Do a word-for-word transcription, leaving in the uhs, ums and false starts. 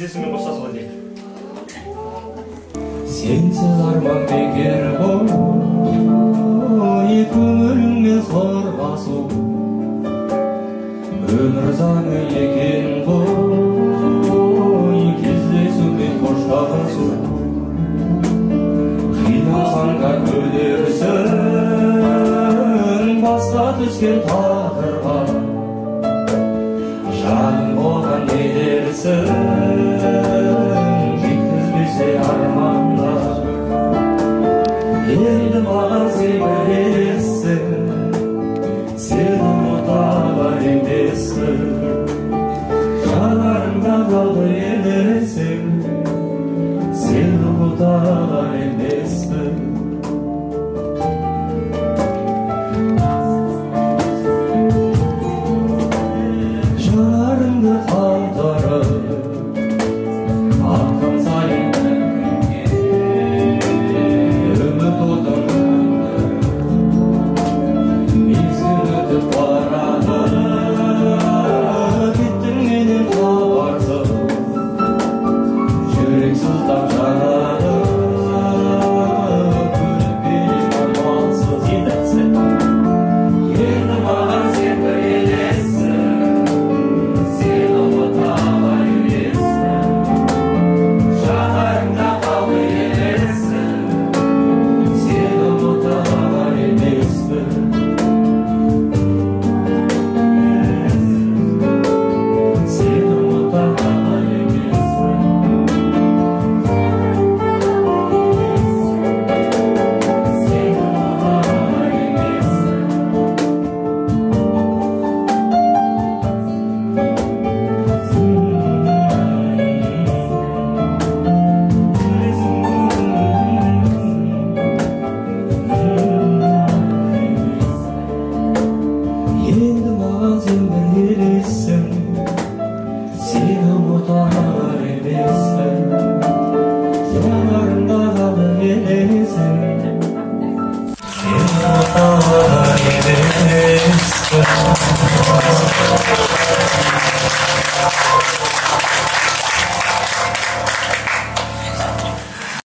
тізесімен қоштасуға дейін. Сенсіз арман бекер ғой, көңіліңмен сорғасу, өмір заңы екен ғой, кездесу мен қоштасу. Қиналсаңға көнерсің, басқа түскен тағдырға, жаным оған не дерсің, жеткізбесе арманға. Енді маған сен білесің, сені ұмытар емеспін, жанарыңда қалды емесің, сені ұмытар емеспін. Жанарыңды қалтырып атқан сайын үміт отын мезгіл өтіп барады, кеттің менен хабарсыз, жүрек сыздап жанады, күліп берем амалсыз. Енді сен енді маған сен білесің, сені ұмытар емеспін, жанарыңда қалды емеспін, сені ұмытар емеспін. Сені ұмытар емеспін. Сені ұмытар Енді маған сен білесің, сені ұмытар емеспін, жанарыңда қалды емесің, сені ұмытар емеспін.